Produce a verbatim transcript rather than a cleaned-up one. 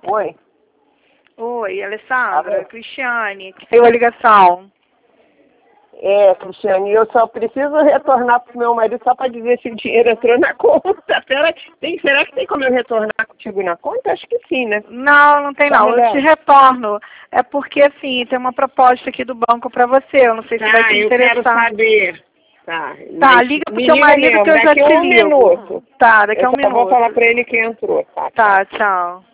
Oi. Oi, Alessandra, Alô? Cristiane, que tem uma ligação. É, Cristiane, eu só preciso retornar pro meu marido só para dizer se o dinheiro entrou na conta. Pera, tem, será que tem como eu retornar contigo na conta? Acho que sim, né? Não, não tem Tá, não, eu mulher? te retorno. É porque, assim, tem uma proposta aqui do banco pra você, eu não sei se vai Tá, te eu quero interessar. saber. Tá, Tá, mas liga pro me teu liga marido mesmo, que eu já daqui a te um ligo. minuto. Tá, daqui Eu a um só vou minuto. falar para ele que entrou, tá? Tá, tchau.